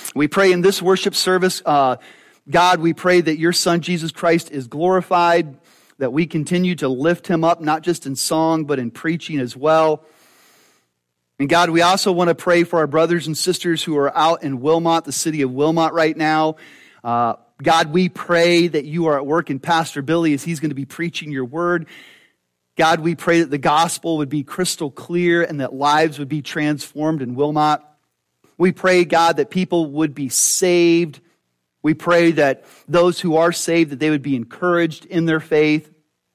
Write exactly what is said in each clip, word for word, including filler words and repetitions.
We pray in this worship service, uh, God, we pray that your Son, Jesus Christ, is glorified, that we continue to lift him up, not just in song, but in preaching as well. And God, we also want to pray for our brothers and sisters who are out in Wilmot, the city of Wilmot right now. Uh, God, we pray that you are at work in Pastor Billy as he's going to be preaching your word. God, we pray that the gospel would be crystal clear and that lives would be transformed in Wilmot. We pray, God, that people would be saved. We pray that those who are saved, that they would be encouraged in their faith.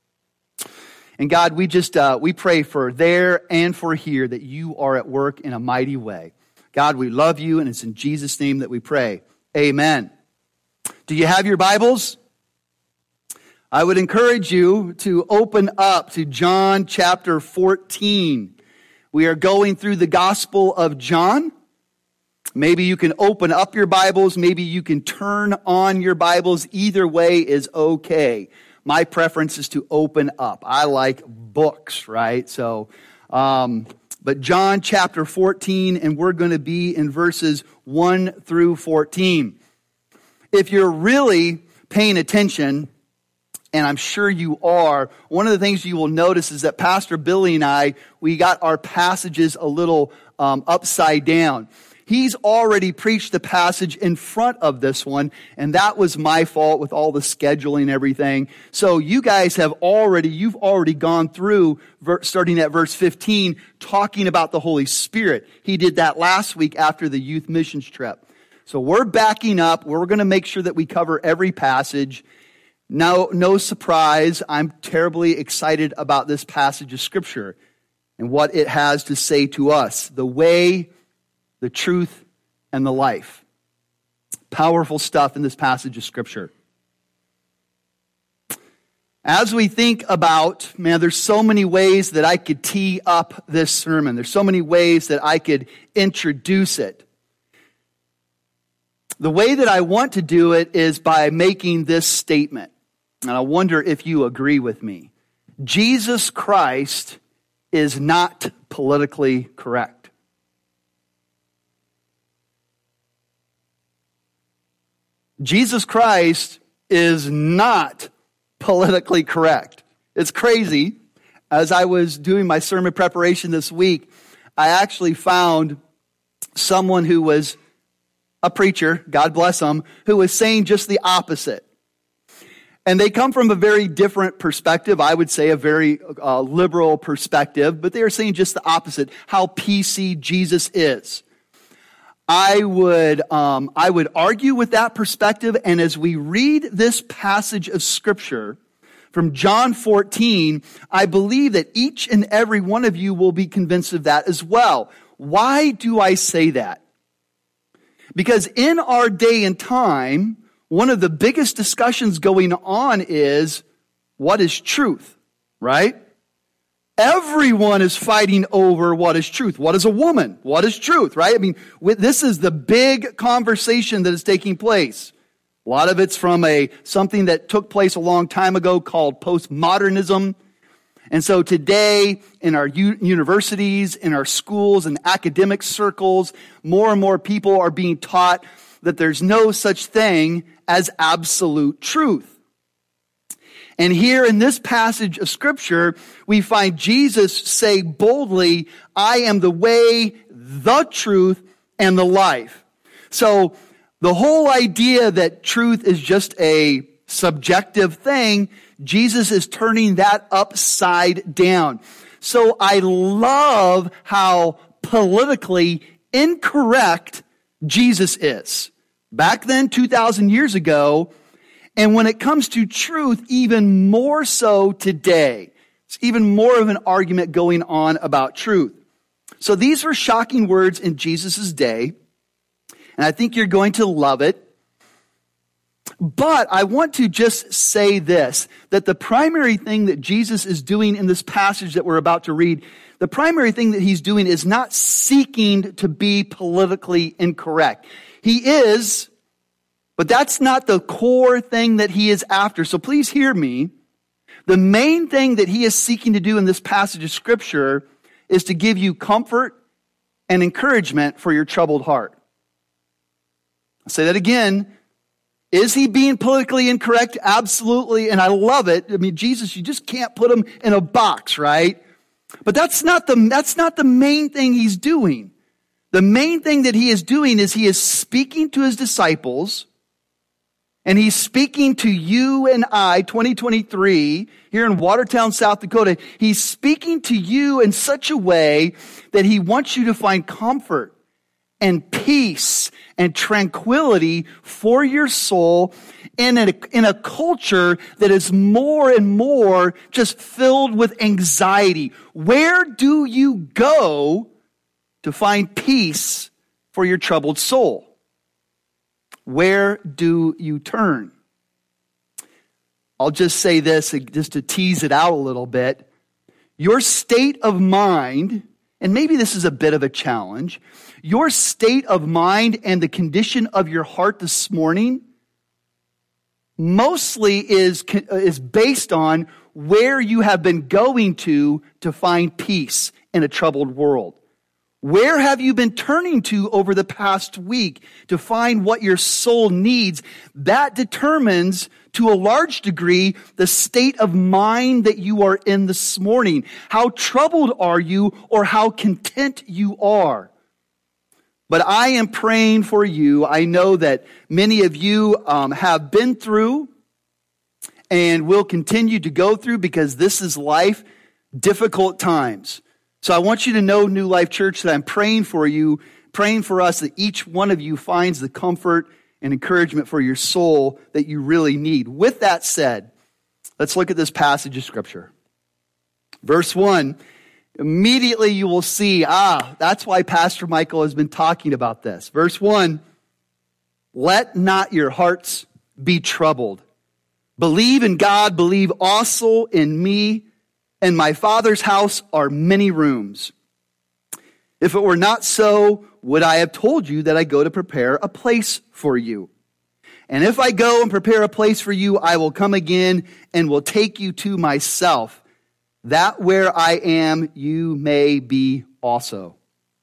And God, we just, uh, we pray for there and for here that you are at work in a mighty way. God, we love you, and it's in Jesus' name that we pray. Amen. Do you have your Bibles? I would encourage you to open up to John chapter fourteen. We are going through the Gospel of John. Maybe you can open up your Bibles. Maybe you can turn on your Bibles. Either way is okay. My preference is to open up. I like books, right? So, um, but John chapter fourteen, and we're going to be in verses one through fourteen. If you're really paying attention, and I'm sure you are, one of the things you will notice is that Pastor Billy and I, we got our passages a little um, upside down. He's already preached the passage in front of this one, and that was my fault with all the scheduling and everything. So you guys have already, you've already gone through, starting at verse fifteen, talking about the Holy Spirit. He did that last week after the youth missions trip. So we're backing up. We're going to make sure that we cover every passage. No, no surprise, I'm terribly excited about this passage of Scripture and what it has to say to us. The way, the truth, and the life. Powerful stuff in this passage of Scripture. As we think about, man, there's so many ways that I could tee up this sermon. There's so many ways that I could introduce it. The way that I want to do it is by making this statement. And I wonder if you agree with me. Jesus Christ is not politically correct. Jesus Christ is not politically correct. It's crazy. As I was doing my sermon preparation this week, I actually found someone who was a preacher, God bless them, who was saying just the opposite. And they come from a very different perspective, I would say a very uh, liberal perspective, but they are saying just the opposite, how P C Jesus is. I would, um, I would argue with that perspective, and as we read this passage of Scripture from John fourteen, I believe that each and every one of you will be convinced of that as well. Why do I say that? Because in our day and time, one of the biggest discussions going on is, what is truth, right? Everyone is fighting over what is truth. What is a woman? What is truth, right? I mean, this is the big conversation that is taking place. A lot of it's from a something that took place a long time ago called postmodernism. And so today, in our u- universities, in our schools, and academic circles, more and more people are being taught that there's no such thing as absolute truth. And here in this passage of Scripture, we find Jesus say boldly, I am the way, the truth, and the life. So the whole idea that truth is just a subjective thing, Jesus is turning that upside down. So I love how politically incorrect Jesus is. Back then, two thousand years ago, and when it comes to truth, even more so today. It's even more of an argument going on about truth. So these were shocking words in Jesus' day, and I think you're going to love it. But I want to just say this, that the primary thing that Jesus is doing in this passage that we're about to read, the primary thing that he's doing is not seeking to be politically incorrect. He is, but that's not the core thing that he is after. So please hear me. The main thing that he is seeking to do in this passage of Scripture is to give you comfort and encouragement for your troubled heart. I'll say that again. Is he being politically incorrect? Absolutely. And I love it. I mean, Jesus, you just can't put him in a box, right? But that's not the, that's not the main thing he's doing. The main thing that he is doing is he is speaking to his disciples, and he's speaking to you and I, twenty twenty-three, here in Watertown, South Dakota. He's speaking to you in such a way that he wants you to find comfort and peace and tranquility for your soul in a, in a culture that is more and more just filled with anxiety. Where do you go to find peace for your troubled soul? Where do you turn? I'll just say this, just to tease it out a little bit. Your state of mind, and maybe this is a bit of a challenge, your state of mind and the condition of your heart this morning mostly is, is based on where you have been going to to find peace in a troubled world. Where have you been turning to over the past week to find what your soul needs? That determines, to a large degree, the state of mind that you are in this morning. How troubled are you, or how content you are? But I am praying for you. I know that many of you um, have been through and will continue to go through, because this is life, difficult times. So I want you to know, New Life Church, that I'm praying for you, praying for us, that each one of you finds the comfort and encouragement for your soul that you really need. With that said, let's look at this passage of Scripture. Verse one, immediately you will see, ah, that's why Pastor Michael has been talking about this. Verse one, let not your hearts be troubled. Believe in God, believe also in me. In my Father's house are many rooms. If it were not so, would I have told you that I go to prepare a place for you? And if I go and prepare a place for you, I will come again and will take you to myself, that where I am, you may be also.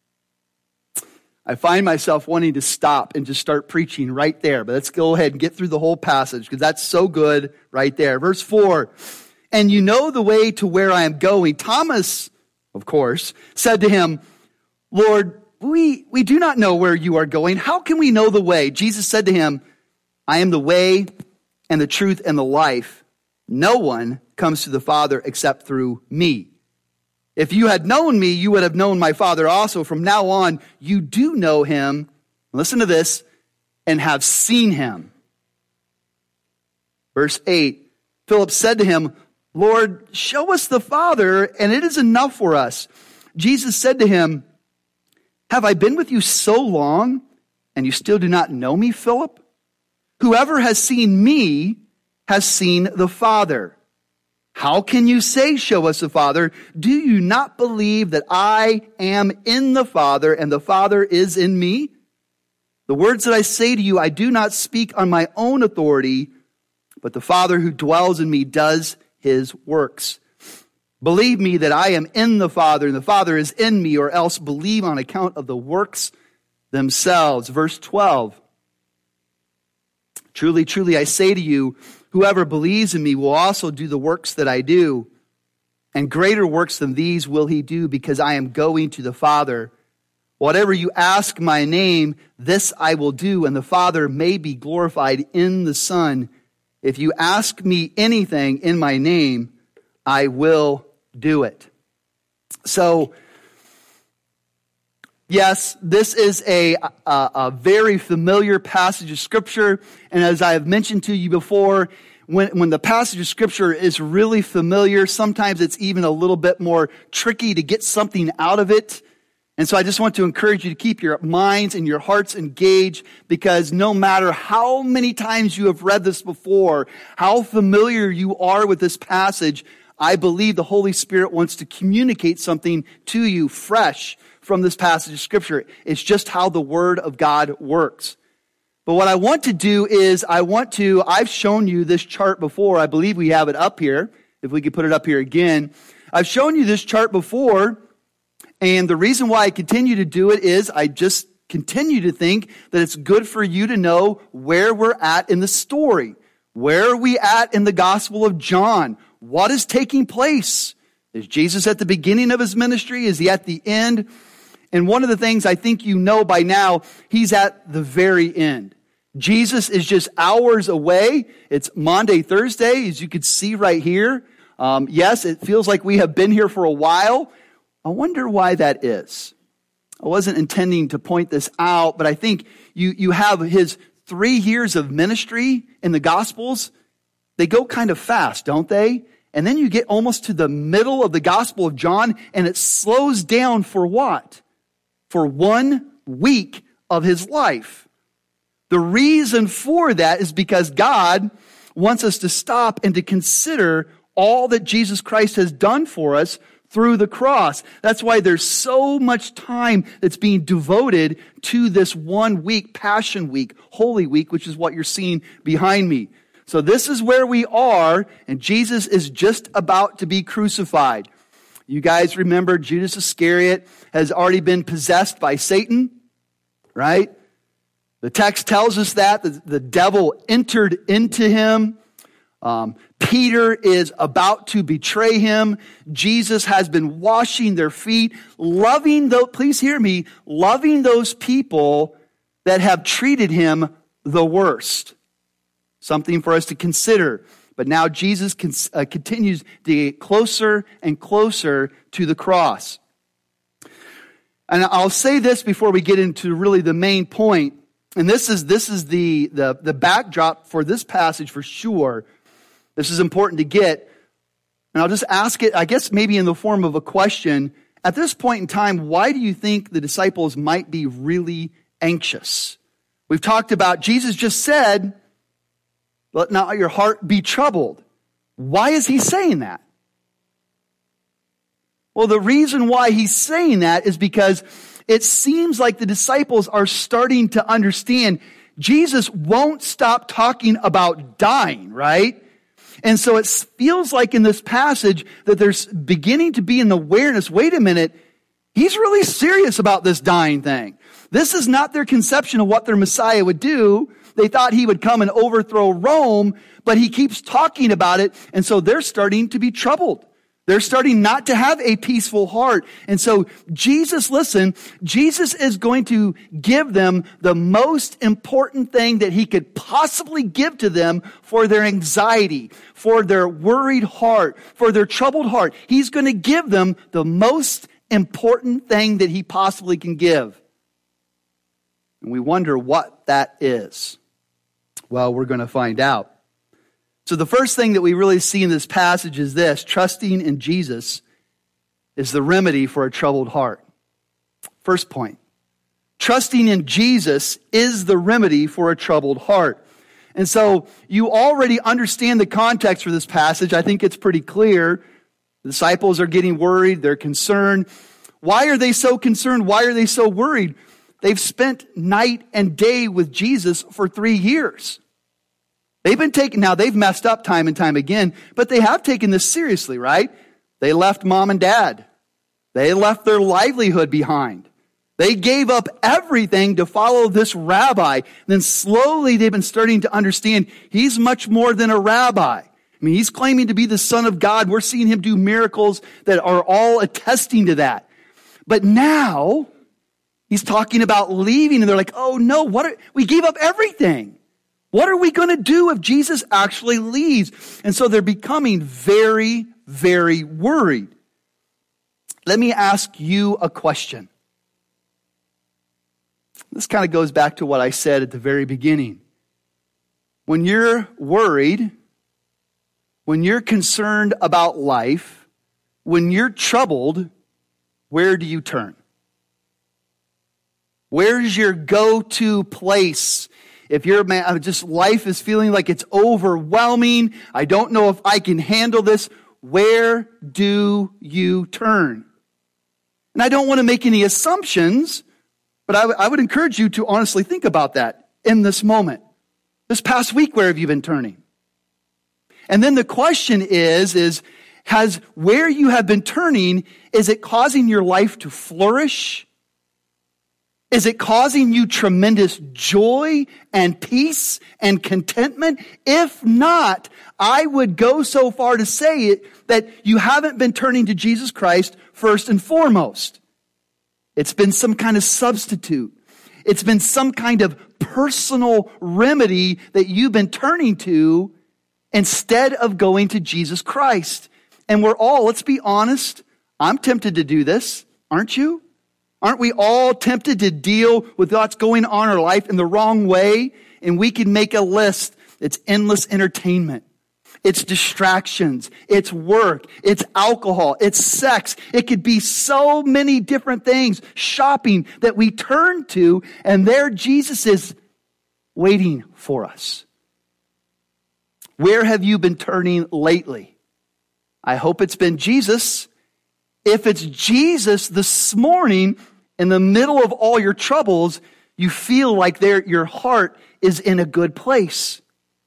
I find myself wanting to stop and just start preaching right there, but let's go ahead and get through the whole passage, because that's so good right there. Verse four. And you know the way to where I am going. Thomas, of course, said to him, Lord, we, we do not know where you are going. How can we know the way? Jesus said to him, I am the way and the truth and the life. No one comes to the Father except through me. If you had known me, you would have known my Father also. From now on, you do know him. Listen to this, and have seen him. Verse eight, Philip said to him, Lord, show us the Father, and it is enough for us. Jesus said to him, have I been with you so long, and you still do not know me, Philip? Whoever has seen me has seen the Father. How can you say, show us the Father? Do you not believe that I am in the Father, and the Father is in me? The words that I say to you, I do not speak on my own authority, but the Father who dwells in me does his works. Believe me that I am in the Father and the Father is in me, or else believe on account of the works themselves. Verse twelve. Truly, truly, I say to you, whoever believes in me will also do the works that I do, and greater works than these will he do, because I am going to the Father. Whatever you ask my name, this I will do, and the Father may be glorified in the Son. If you ask me anything in my name, I will do it. So, yes, this is a, a, a very familiar passage of Scripture. And as I have mentioned to you before, when, when the passage of Scripture is really familiar, sometimes it's even a little bit more tricky to get something out of it. And so I just want to encourage you to keep your minds and your hearts engaged, because no matter how many times you have read this before, how familiar you are with this passage, I believe the Holy Spirit wants to communicate something to you fresh from this passage of Scripture. It's just how the Word of God works. But what I want to do is I want to, I've shown you this chart before. I believe we have it up here. If we could put it up here again. I've shown you this chart before. And the reason why I continue to do it is I just continue to think that it's good for you to know where we're at in the story. Where are we at in the Gospel of John? What is taking place? Is Jesus at the beginning of his ministry? Is he at the end? And one of the things I think you know by now, he's at the very end. Jesus is just hours away. It's Maundy, Thursday, as you can see right here. Um, yes, it feels like we have been here for a while. I wonder why that is. I wasn't intending to point this out, but I think you, you have his three years of ministry in the Gospels. They go kind of fast, don't they? And then you get almost to the middle of the Gospel of John, and it slows down for what? For one week of his life. The reason for that is because God wants us to stop and to consider all that Jesus Christ has done for us through the cross. That's why there's so much time that's being devoted to this one week, Passion Week, Holy Week, which is what you're seeing behind me. So this is where we are, and Jesus is just about to be crucified. You guys remember Judas Iscariot has already been possessed by Satan, right? The text tells us that the, the devil entered into him. Um, Peter is about to betray him. Jesus has been washing their feet, loving those, please hear me, loving those people that have treated him the worst. Something for us to consider. But now Jesus con- uh, continues to get closer and closer to the cross. And I'll say this before we get into really the main point. And this is this is the, the, the backdrop for this passage for sure. This is important to get. And I'll just ask it, I guess maybe in the form of a question. At this point in time, why do you think the disciples might be really anxious? We've talked about, Jesus just said, let not your heart be troubled. Why is he saying that? Well, the reason why he's saying that is because it seems like the disciples are starting to understand Jesus won't stop talking about dying, right? And so it feels like in this passage that there's beginning to be an awareness, wait a minute, he's really serious about this dying thing. This is not their conception of what their Messiah would do. They thought he would come and overthrow Rome, but he keeps talking about it, and so they're starting to be troubled. They're starting not to have a peaceful heart. And so Jesus, listen, Jesus is going to give them the most important thing that he could possibly give to them for their anxiety, for their worried heart, for their troubled heart. He's going to give them the most important thing that he possibly can give. And we wonder what that is. Well, we're going to find out. So the first thing that we really see in this passage is this: trusting in Jesus is the remedy for a troubled heart. First point. Trusting in Jesus is the remedy for a troubled heart. And so you already understand the context for this passage. I think it's pretty clear. The disciples are getting worried. They're concerned. Why are they so concerned? Why are they so worried? They've spent night and day with Jesus for three years. They've been taking, now they've messed up time and time again, but they have taken this seriously, right? They left mom and dad. They left their livelihood behind. They gave up everything to follow this rabbi. And then slowly they've been starting to understand he's much more than a rabbi. I mean, he's claiming to be the Son of God. We're seeing him do miracles that are all attesting to that. But now he's talking about leaving, and they're like, oh no, what are, we gave up everything. What are we going to do if Jesus actually leaves? And so they're becoming very, very worried. Let me ask you a question. This kind of goes back to what I said at the very beginning. When you're worried, when you're concerned about life, when you're troubled, where do you turn? Where's your go-to place? If you're man, just life is feeling like it's overwhelming, I don't know if I can handle this, where do you turn? And I don't want to make any assumptions, but I, w- I would encourage you to honestly think about that in this moment. This past week, where have you been turning? And then the question is, is has where you have been turning, is it causing your life to flourish? Is it causing you tremendous joy and peace and contentment? If not, I would go so far to say it that you haven't been turning to Jesus Christ first and foremost. It's been some kind of substitute. It's been some kind of personal remedy that you've been turning to instead of going to Jesus Christ. And we're all, let's be honest, I'm tempted to do this, aren't you? Aren't we all tempted to deal with what's going on in our life in the wrong way? And we can make a list. It's endless entertainment. It's distractions. It's work. It's alcohol. It's sex. It could be so many different things. Shopping that we turn to, and there Jesus is waiting for us. Where have you been turning lately? I hope it's been Jesus. If it's Jesus this morning, in the middle of all your troubles, you feel like there your heart is in a good place.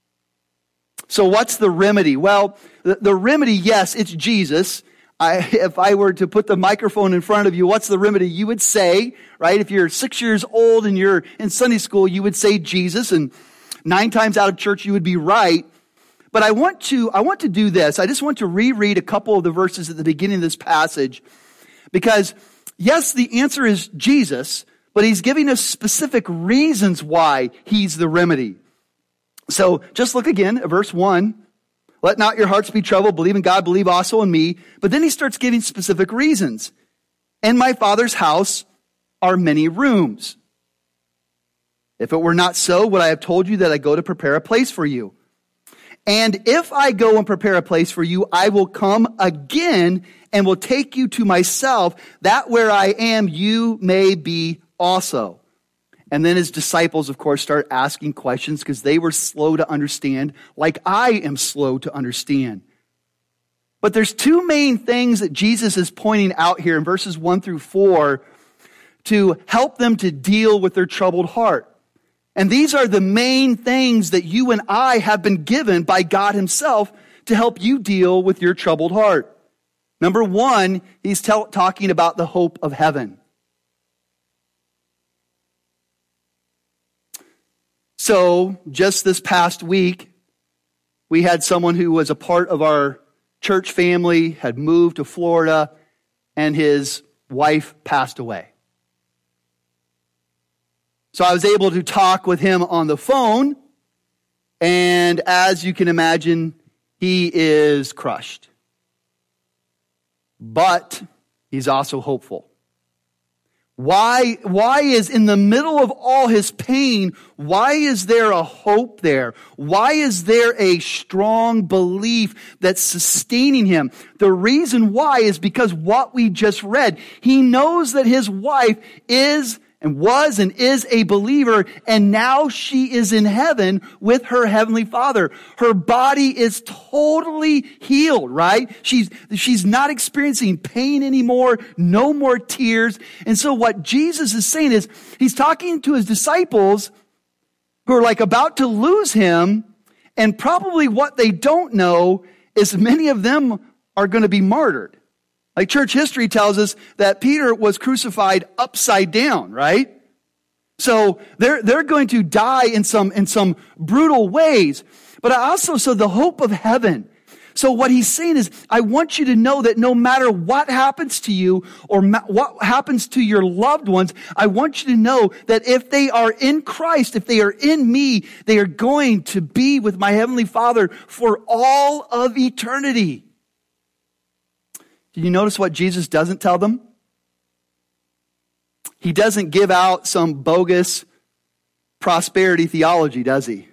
So what's the remedy? Well, the, the remedy, yes, it's Jesus. I, if I were to put the microphone in front of you, what's the remedy? You would say, right, if you're six years old and you're in Sunday school, you would say Jesus, and nine times out of church you would be right. But I want to, I want to do this. I just want to reread a couple of the verses at the beginning of this passage, because yes, the answer is Jesus, but he's giving us specific reasons why he's the remedy. So just look again at verse one. Let not your hearts be troubled. Believe in God, believe also in me. But then he starts giving specific reasons. In my Father's house are many rooms. If it were not so, would I have told you that I go to prepare a place for you? And if I go and prepare a place for you, I will come again and will take you to myself, that where I am, you may be also. And then his disciples, of course, start asking questions because they were slow to understand, like I am slow to understand. But there's two main things that Jesus is pointing out here in verses one through four to help them to deal with their troubled heart. And these are the main things that you and I have been given by God himself to help you deal with your troubled heart. Number one, he's tell, talking about the hope of heaven. So, just this past week, we had someone who was a part of our church family, had moved to Florida, and his wife passed away. So I was able to talk with him on the phone, and as you can imagine, he is crushed. But he's also hopeful. Why, why is in the middle of all his pain, why is there a hope there? Why is there a strong belief that's sustaining him? The reason why is because what we just read. He knows that his wife is and was and is a believer, and now she is in heaven with her heavenly Father. Her body is totally healed, right? She's, she's not experiencing pain anymore, no more tears. And so what Jesus is saying is, he's talking to his disciples who are like about to lose him, and probably what they don't know is many of them are going to be martyred. Like church history tells us that Peter was crucified upside down, right? So they're, they're going to die in some, in some brutal ways. But I also saw the hope of heaven. So what he's saying is, I want you to know that no matter what happens to you or ma- what happens to your loved ones, I want you to know that if they are in Christ, if they are in me, they are going to be with my heavenly Father for all of eternity. Did you notice what Jesus doesn't tell them? He doesn't give out some bogus prosperity theology, does he?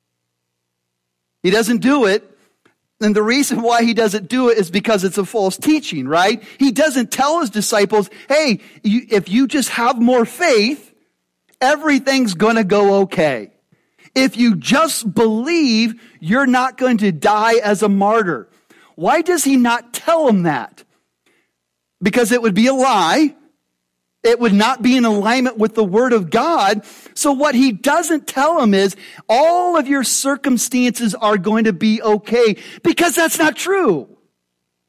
He doesn't do it. And the reason why he doesn't do it is because it's a false teaching, right? He doesn't tell his disciples, hey, you, if you just have more faith, everything's going to go okay. If you just believe, you're not going to die as a martyr. Why does he not tell them that? Because it would be a lie. It would not be in alignment with the Word of God. So what he doesn't tell them is all of your circumstances are going to be okay, because that's not true.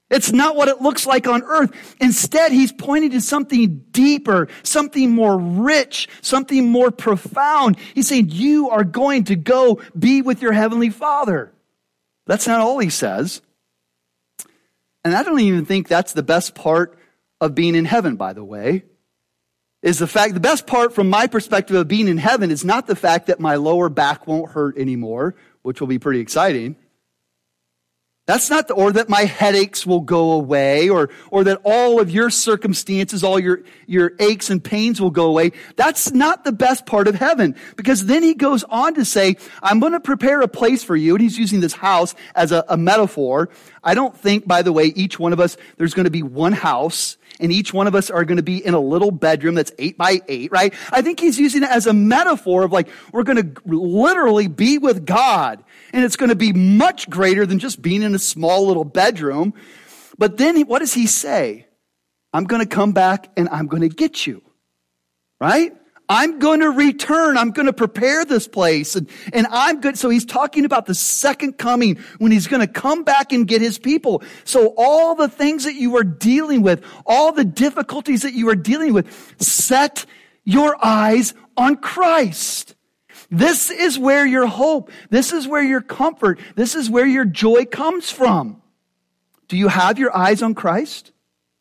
It's not what it looks like on earth. Instead, he's pointing to something deeper, something more rich, something more profound. He's saying, you are going to go be with your heavenly Father. That's not all he says. And I don't even think that's the best part of being in heaven, by the way, is the fact, the best part from my perspective of being in heaven is not the fact that my lower back won't hurt anymore, which will be pretty exciting. That's not the, or that my headaches will go away, or, or that all of your circumstances, all your, your aches and pains will go away. That's not the best part of heaven, because then he goes on to say, I'm going to prepare a place for you. And he's using this house as a, a metaphor. I don't think, by the way, each one of us, there's going to be one house, and each one of us are going to be in a little bedroom that's eight by eight, right? I think he's using it as a metaphor of like, we're going to literally be with God. And it's going to be much greater than just being in a small little bedroom. But then what does he say? I'm going to come back and I'm going to get you, right? I'm going to return. I'm going to prepare this place. And, and I'm good. So he's talking about the second coming when he's going to come back and get his people. So all the things that you are dealing with, all the difficulties that you are dealing with, set your eyes on Christ. This is where your hope, this is where your comfort, this is where your joy comes from. Do you have your eyes on Christ?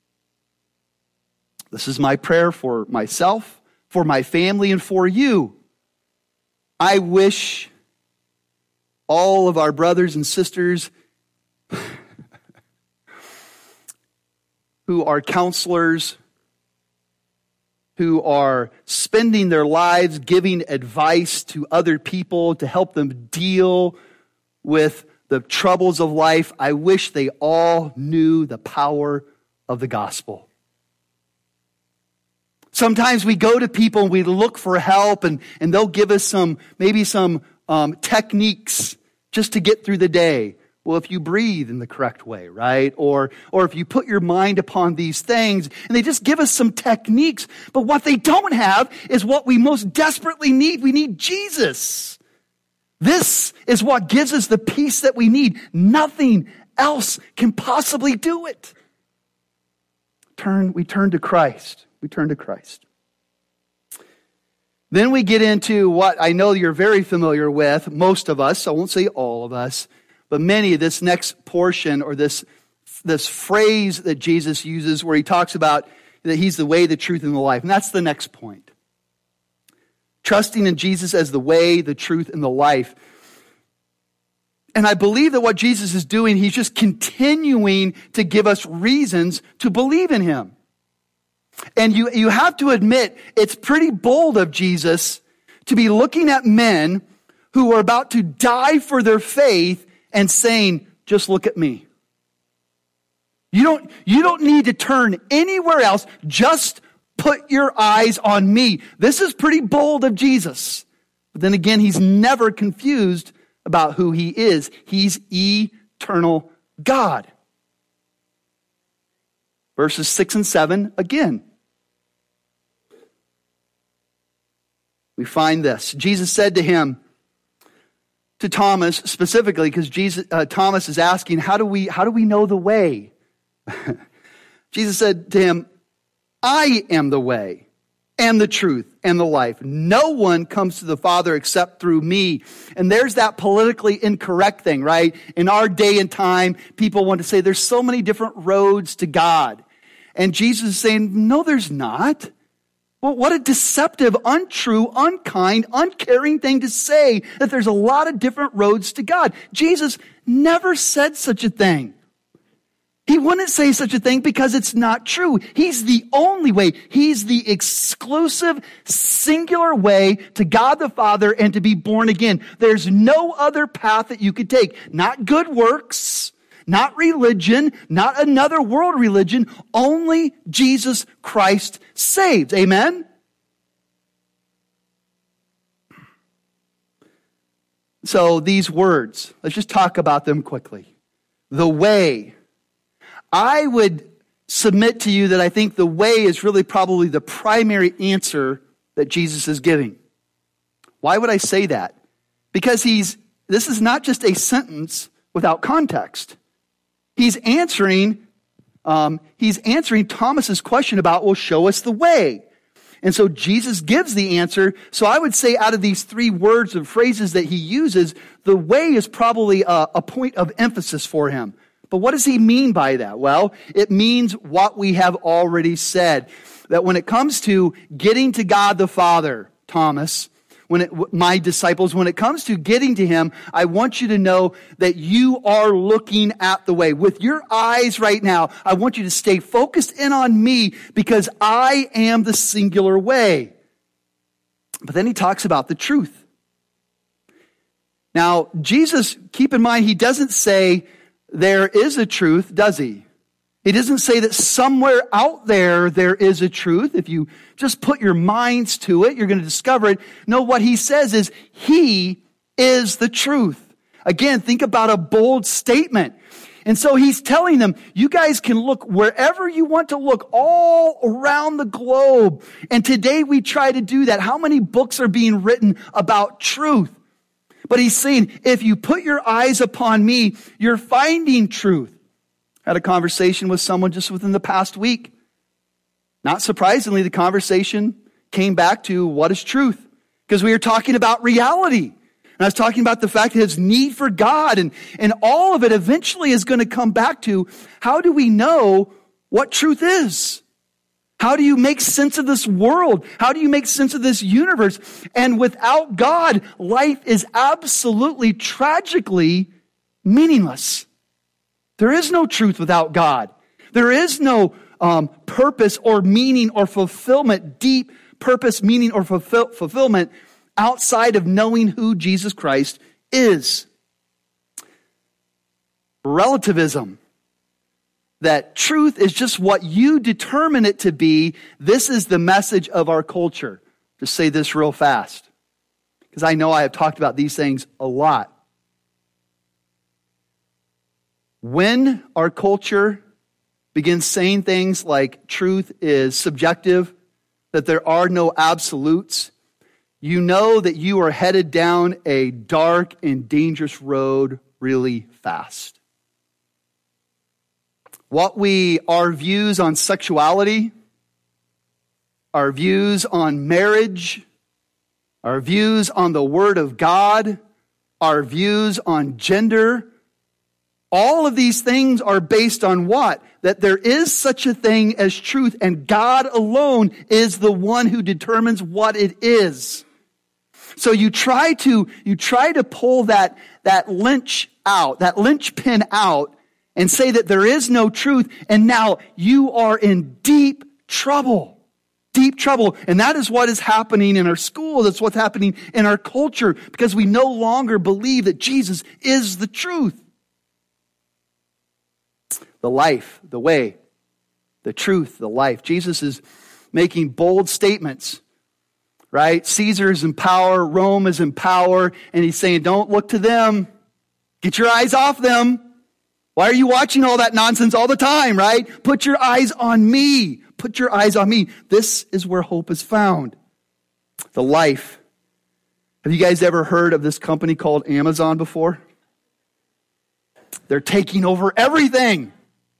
This is my prayer for myself, for my family, and for you. I wish all of our brothers and sisters who are counselors, who are spending their lives giving advice to other people to help them deal with the troubles of life, I wish they all knew the power of the gospel. Sometimes we go to people and we look for help, and, and they'll give us some, maybe some um, techniques just to get through the day. Well, if you breathe in the correct way, right? Or, or if you put your mind upon these things, and they just give us some techniques. But what they don't have is what we most desperately need. We need Jesus. This is what gives us the peace that we need. Nothing else can possibly do it. Turn, we turn to Christ. We turn to Christ. Then we get into what I know you're very familiar with, most of us, I won't say all of us, but many, this next portion or this, this phrase that Jesus uses where he talks about that he's the way, the truth, and the life. And that's the next point. Trusting in Jesus as the way, the truth, and the life. And I believe that what Jesus is doing, he's just continuing to give us reasons to believe in him. And you, you have to admit, it's pretty bold of Jesus to be looking at men who are about to die for their faith and saying, just look at me. You don't, you don't need to turn anywhere else. Just put your eyes on me. This is pretty bold of Jesus. But then again, he's never confused about who he is. He's eternal God. Verses six and seven, again. We find this. Jesus said to him, to Thomas specifically, because Jesus, uh, Thomas is asking, how do we, how do we know the way? Jesus said to him, I am the way and the truth and the life. No one comes to the Father except through me. And there's that politically incorrect thing, right? In our day and time, people want to say there's so many different roads to God. And Jesus is saying, no, there's not. Well, what a deceptive, untrue, unkind, uncaring thing to say, that there's a lot of different roads to God. Jesus never said such a thing. He wouldn't say such a thing because it's not true. He's the only way. He's the exclusive, singular way to God the Father and to be born again. There's no other path that you could take. Not good works, not religion, not another world religion. Only Jesus Christ saves. Amen? So these words, let's just talk about them quickly. The way. I would submit to you that I think the way is really probably the primary answer that Jesus is giving. Why would I say that? Because he's, this is not just a sentence without context. He's answering um, he's answering Thomas's question about, well, show us the way. And so Jesus gives the answer. So I would say out of these three words and phrases that he uses, the way is probably a, a point of emphasis for him. But what does he mean by that? Well, it means what we have already said. That when it comes to getting to God the Father, Thomas, when it, my disciples, when it comes to getting to him, I want you to know that you are looking at the way. With your eyes right now, I want you to stay focused in on me because I am the singular way. But then he talks about the truth. Now, Jesus, keep in mind, he doesn't say there is a truth, does he? He doesn't say that somewhere out there, there is a truth. If you just put your minds to it, you're going to discover it. No, what he says is he is the truth. Again, think about a bold statement. And so he's telling them, you guys can look wherever you want to look all around the globe. And today we try to do that. How many books are being written about truth? But he's saying, if you put your eyes upon me, you're finding truth. I had a conversation with someone just within the past week. Not surprisingly, the conversation came back to what is truth? Because we were talking about reality. And I was talking about the fact that his need for God and, and all of it eventually is going to come back to how do we know what truth is? How do you make sense of this world? How do you make sense of this universe? And without God, life is absolutely, tragically meaningless. There is no truth without God. There is no um, purpose or meaning or fulfillment, deep purpose, meaning, or fulfill, fulfillment outside of knowing who Jesus Christ is. Relativism. That truth is just what you determine it to be. This is the message of our culture. Just say this real fast, because I know I have talked about these things a lot. When our culture begins saying things like truth is subjective, that there are no absolutes, you know that you are headed down a dark and dangerous road really fast. What we, our views on sexuality, our views on marriage, our views on the Word of God, our views on gender, all of these things are based on what? That there is such a thing as truth, and God alone is the one who determines what it is. So you try to, you try to pull that, that lynch out, that linchpin out, and say that there is no truth, and now you are in deep trouble. Deep trouble. And that is what is happening in our schools. That's what's happening in our culture, because we no longer believe that Jesus is the truth. The life, the way, the truth, the life. Jesus is making bold statements, right? Caesar is in power, Rome is in power, and he's saying, don't look to them. Get your eyes off them. Why are you watching all that nonsense all the time, right? Put your eyes on me. Put your eyes on me. This is where hope is found. The life. Have you guys ever heard of this company called Amazon before? They're taking over everything.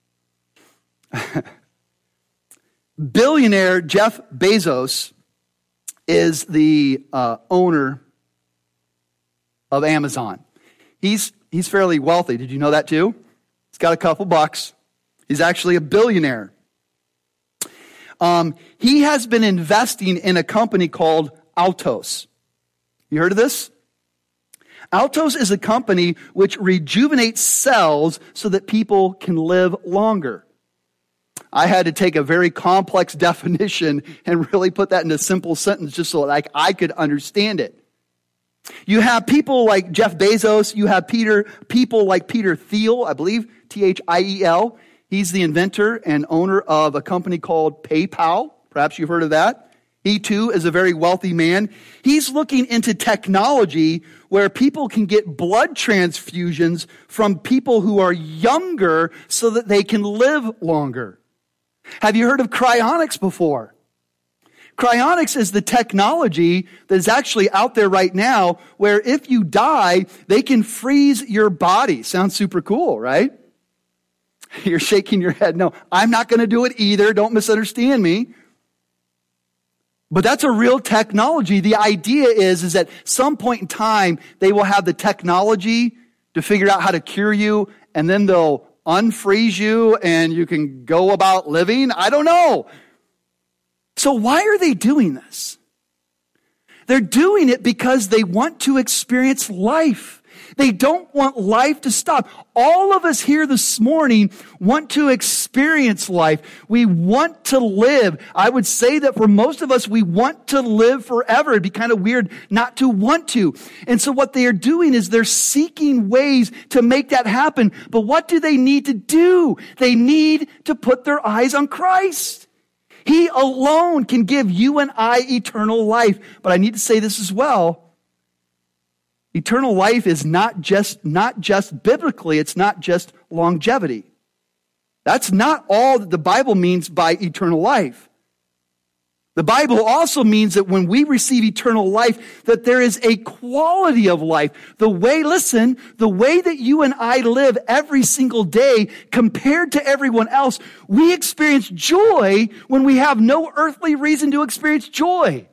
Billionaire Jeff Bezos is the uh, owner of Amazon. He's he's fairly wealthy. Did you know that too? He's got a couple bucks. He's actually a billionaire. Um, he has been investing in a company called Altos. You heard of this? Altos is a company which rejuvenates cells so that people can live longer. I had to take a very complex definition and really put that in a simple sentence just so like I could understand it. You have people like Jeff Bezos. You have Peter, people like Peter Thiel, I believe, T H I E L. He's the inventor and owner of a company called PayPal. Perhaps you've heard of that. He too is a very wealthy man. He's looking into technology where people can get blood transfusions from people who are younger so that they can live longer. Have you heard of cryonics before? Cryonics is the technology that is actually out there right now where if you die, they can freeze your body. Sounds super cool, right? You're shaking your head. No, I'm not going to do it either. Don't misunderstand me. But that's a real technology. The idea is, is at some point in time, they will have the technology to figure out how to cure you, and then they'll unfreeze you and you can go about living. I don't know. So why are they doing this? They're doing it because they want to experience life. They don't want life to stop. All of us here this morning want to experience life. We want to live. I would say that for most of us, we want to live forever. It'd be kind of weird not to want to. And so what they are doing is they're seeking ways to make that happen. But what do they need to do? They need to put their eyes on Christ. He alone can give you and I eternal life. But I need to say this as well. Eternal life is not just, not just biblically, it's not just longevity. That's not all that the Bible means by eternal life. The Bible also means that when we receive eternal life, that there is a quality of life. The way, listen, the way that you and I live every single day compared to everyone else, we experience joy when we have no earthly reason to experience joy.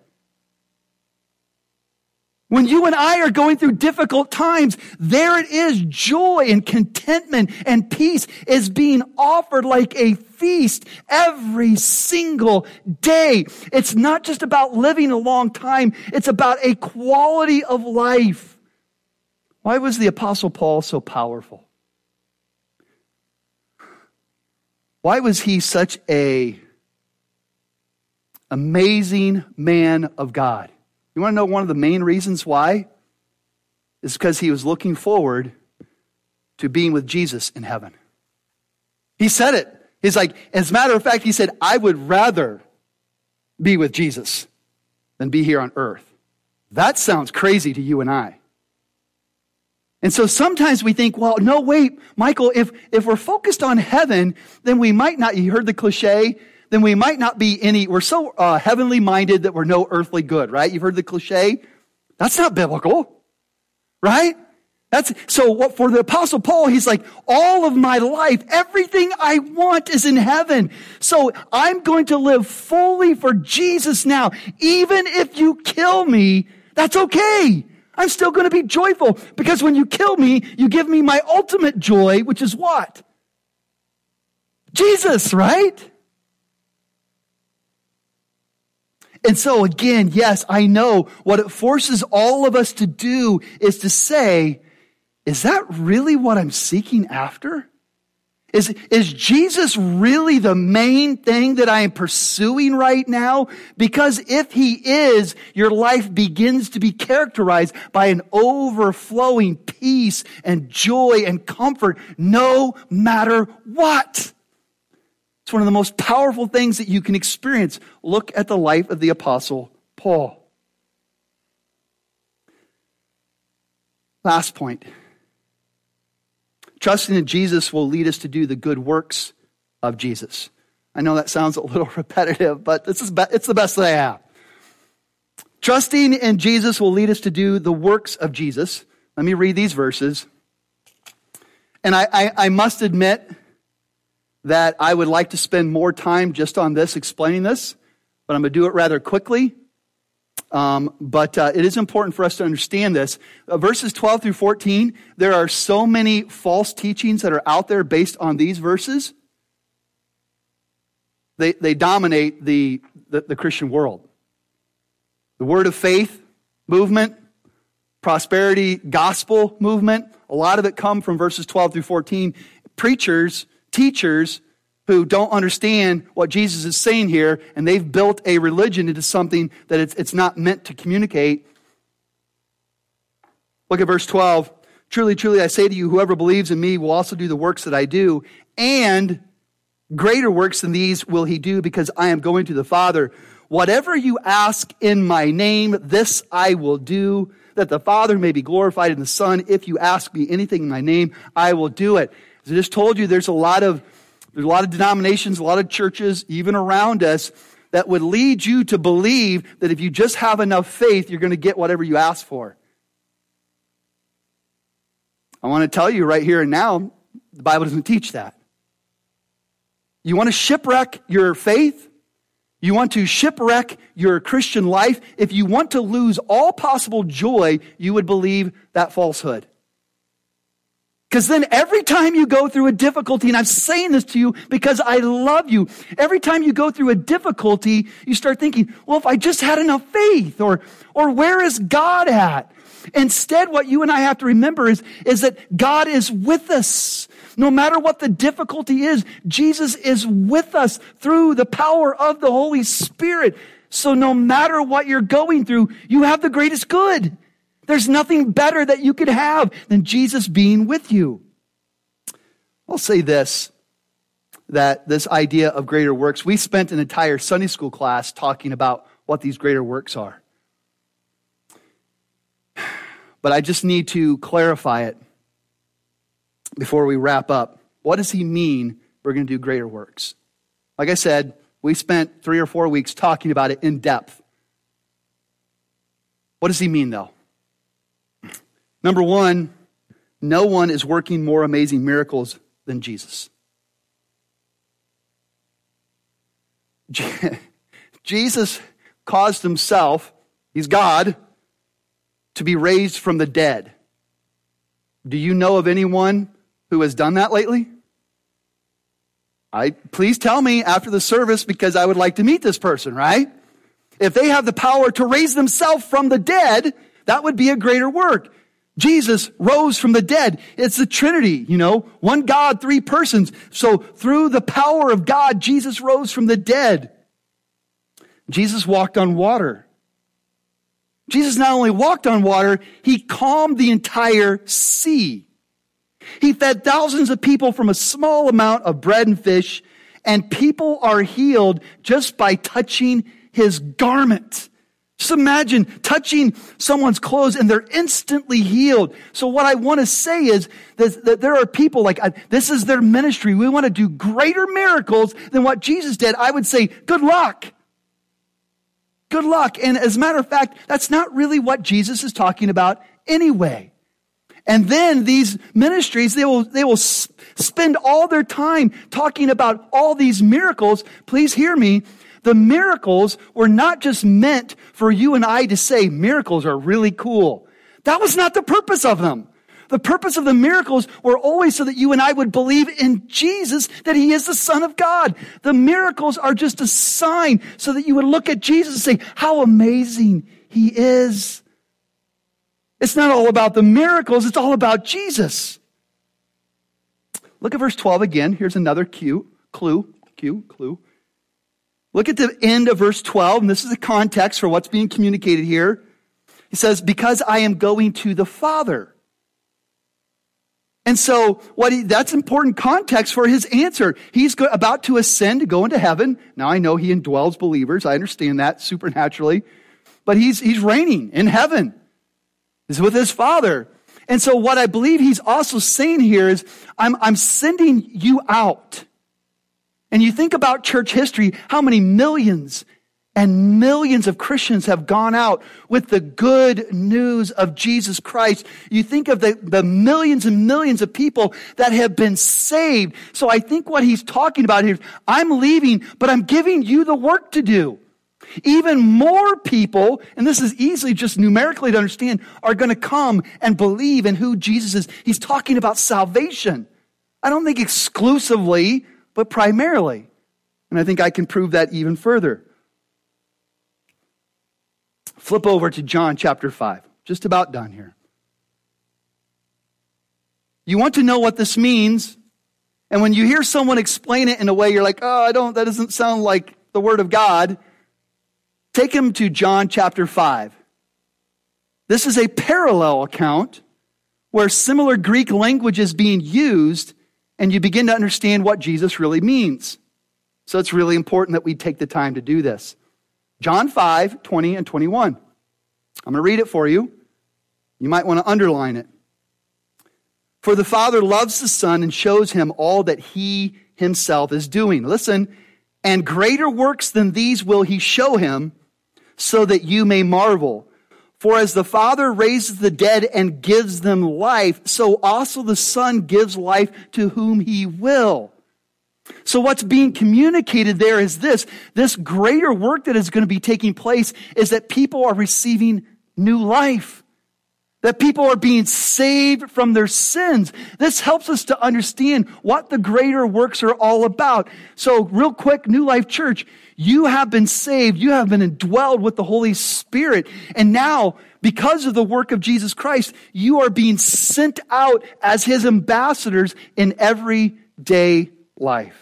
When you and I are going through difficult times, there it is, joy and contentment and peace is being offered like a feast every single day. It's not just about living a long time, it's about a quality of life. Why was the Apostle Paul so powerful? Why was he such an amazing man of God? You want to know one of the main reasons why? It's because he was looking forward to being with Jesus in heaven. He said it. He's like, as a matter of fact, he said, I would rather be with Jesus than be here on earth. That sounds crazy to you and I. And so sometimes we think, well, no, wait, Michael, if, if we're focused on heaven, then we might not, you heard the cliche, then we might not be any, we're so uh, heavenly minded that we're no earthly good, right? You've heard the cliche? That's not biblical, right? That's so what for the Apostle Paul, he's like, all of my life, everything I want is in heaven. So I'm going to live fully for Jesus now. Even if you kill me, that's okay. I'm still going to be joyful because when you kill me, you give me my ultimate joy, which is what? Jesus, right? And so again, yes, I know what it forces all of us to do is to say, is that really what I'm seeking after? Is, is Jesus really the main thing that I am pursuing right now? Because if he is, your life begins to be characterized by an overflowing peace and joy and comfort no matter what. It's one of the most powerful things that you can experience. Look at the life of the Apostle Paul. Last point. Trusting in Jesus will lead us to do the good works of Jesus. I know that sounds a little repetitive, but this is be- it's the best that I have. Trusting in Jesus will lead us to do the works of Jesus. Let me read these verses. And I, I, I must admit that I would like to spend more time just on this, explaining this, but I'm going to do it rather quickly. Um, but uh, it is important for us to understand this. Uh, verses twelve through fourteen, there are so many false teachings that are out there based on these verses. They, they dominate the, the, the Christian world. The word of faith movement, prosperity gospel movement, a lot of it come from verses twelve through fourteen. Preachers, teachers who don't understand what Jesus is saying here, and they've built a religion into something that it's, it's not meant to communicate. Look at verse twelve. Truly, truly, I say to you, whoever believes in me will also do the works that I do, and greater works than these will he do, because I am going to the Father. Whatever you ask in my name, this I will do, that the Father may be glorified in the Son. If you ask me anything in my name, I will do it. As I just told you, there's a lot of there's a lot of denominations, a lot of churches, even around us, that would lead you to believe that if you just have enough faith, you're going to get whatever you ask for. I want to tell you right here and now, the Bible doesn't teach that. You want to shipwreck your faith? You want to shipwreck your Christian life? If you want to lose all possible joy, you would believe that falsehood. Because then every time you go through a difficulty, and I'm saying this to you because I love you, every time you go through a difficulty, you start thinking, well, if I just had enough faith, or, or where is God at? Instead, what you and I have to remember is, is that God is with us. No matter what the difficulty is, Jesus is with us through the power of the Holy Spirit. So no matter what you're going through, you have the greatest good. There's nothing better that you could have than Jesus being with you. I'll say this, that this idea of greater works, we spent an entire Sunday school class talking about what these greater works are. But I just need to clarify it before we wrap up. What does he mean we're going to do greater works? Like I said, we spent three or four weeks talking about it in depth. What does he mean, though? Number one, no one is working more amazing miracles than Jesus. Jesus caused himself, he's God, to be raised from the dead. Do you know of anyone who has done that lately? I, please tell me after the service, because I would like to meet this person, right? If they have the power to raise themselves from the dead, that would be a greater work. Jesus rose from the dead. It's the Trinity, you know, one God, three persons. So through the power of God, Jesus rose from the dead. Jesus walked on water. Jesus not only walked on water, he calmed the entire sea. He fed thousands of people from a small amount of bread and fish, and people are healed just by touching his garment. Just imagine touching someone's clothes and they're instantly healed. So what I want to say is that, that there are people like, uh, this is their ministry. We want to do greater miracles than what Jesus did. I would say, good luck. Good luck. And as a matter of fact, that's not really what Jesus is talking about anyway. And then these ministries, they will, they will spend all their time talking about all these miracles. Please hear me. The miracles were not just meant for you and I to say miracles are really cool. That was not the purpose of them. The purpose of the miracles were always so that you and I would believe in Jesus, that he is the Son of God. The miracles are just a sign so that you would look at Jesus and say, how amazing he is. It's not all about the miracles, it's all about Jesus. Look at verse twelve again. Here's another cue, clue, cue, clue. Look at the end of verse twelve, and this is the context for what's being communicated here. He says, because I am going to the Father. And so what he, that's important context for his answer. He's go, about to ascend to go into heaven. Now I know he indwells believers. I understand that supernaturally. But he's, he's reigning in heaven. He's with his Father. And so what I believe he's also saying here is, I'm, I'm sending you out. And you think about church history, how many millions and millions of Christians have gone out with the good news of Jesus Christ. You think of the, the millions and millions of people that have been saved. So I think what he's talking about here, I'm leaving, but I'm giving you the work to do. Even more people, and this is easily just numerically to understand, are going to come and believe in who Jesus is. He's talking about salvation. I don't think exclusively, but primarily. And I think I can prove that even further. Flip over to John chapter five. Just about done here. You want to know what this means, and when you hear someone explain it in a way you're like, oh, I don't, that doesn't sound like the Word of God, take them to John chapter five. This is a parallel account where similar Greek language is being used, and you begin to understand what Jesus really means. So it's really important that we take the time to do this. John five, twenty and twenty-one. I'm going to read it for you. You might want to underline it. For the Father loves the Son and shows him all that he himself is doing. Listen, and greater works than these will he show him, so that you may marvel. For as the Father raises the dead and gives them life, so also the Son gives life to whom he will. So what's being communicated there is this. This greater work that is going to be taking place is that people are receiving new life. That people are being saved from their sins. This helps us to understand what the greater works are all about. So real quick, New Life Church, you have been saved. You have been indwelled with the Holy Spirit. And now, because of the work of Jesus Christ, you are being sent out as His ambassadors in everyday life.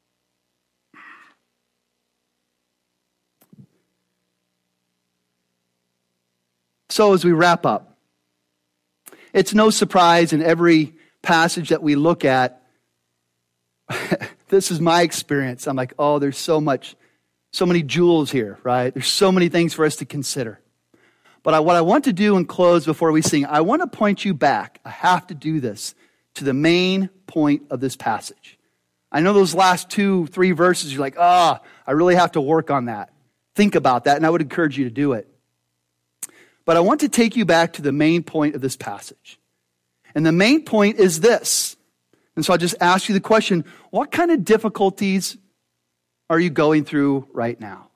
So as we wrap up, it's no surprise in every passage that we look at, this is my experience. I'm like, oh, there's so much, so many jewels here, right? There's so many things for us to consider. But I, what I want to do and close before we sing, I want to point you back. I have to do this to the main point of this passage. I know those last two, three verses, you're like, ah, oh, I really have to work on that. Think about that, and I would encourage you to do it. But I want to take you back to the main point of this passage. And the main point is this. And so I'll just ask you the question, what kind of difficulties are you going through right now?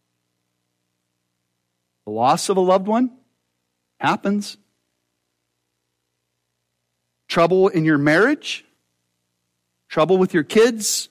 The loss of a loved one happens. Trouble in your marriage? Trouble with your kids?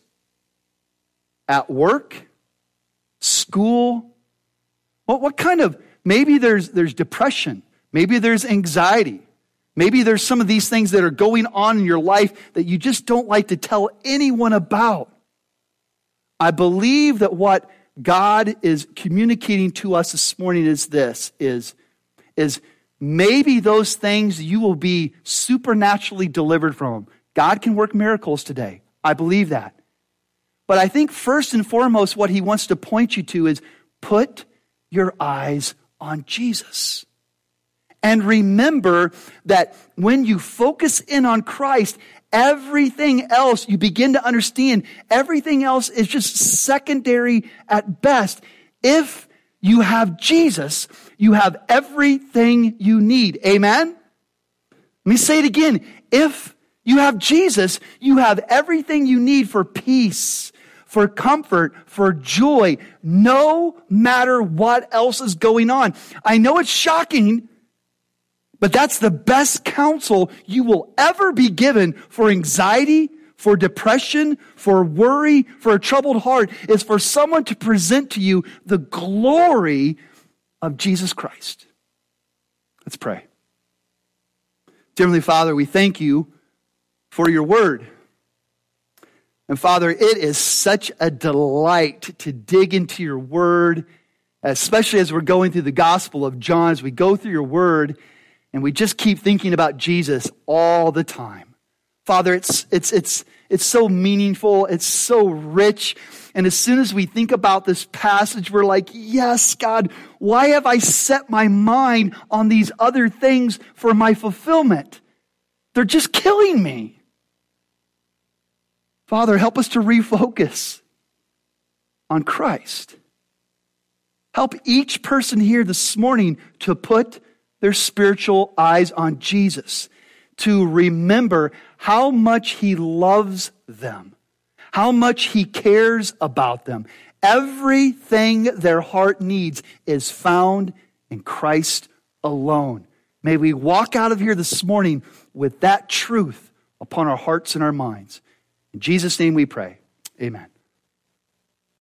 At work? School? What, what kind of... Maybe there's, there's depression. Maybe there's anxiety. Maybe there's some of these things that are going on in your life that you just don't like to tell anyone about. I believe that what God is communicating to us this morning is this, is, is maybe those things you will be supernaturally delivered from. God can work miracles today. I believe that. But I think first and foremost what He wants to point you to is put your eyes on Jesus. And remember that when you focus in on Christ, everything else, you begin to understand, everything else is just secondary at best. If you have Jesus, you have everything you need. Amen? Let me say it again. If you have Jesus, you have everything you need for peace, for comfort, for joy, no matter what else is going on. I know it's shocking, but that's the best counsel you will ever be given for anxiety, for depression, for worry, for a troubled heart, is for someone to present to you the glory of Jesus Christ. Let's pray. Dear Heavenly Father, we thank you for your word. And Father, it is such a delight to dig into your word, especially as we're going through the Gospel of John, as we go through your word, and we just keep thinking about Jesus all the time. Father, it's, it's, it's, it's so meaningful, it's so rich, and as soon as we think about this passage, we're like, yes, God, why have I set my mind on these other things for my fulfillment? They're just killing me. Father, help us to refocus on Christ. Help each person here this morning to put their spiritual eyes on Jesus, to remember how much He loves them, how much He cares about them. Everything their heart needs is found in Christ alone. May we walk out of here this morning with that truth upon our hearts and our minds. In Jesus' name we pray. Amen.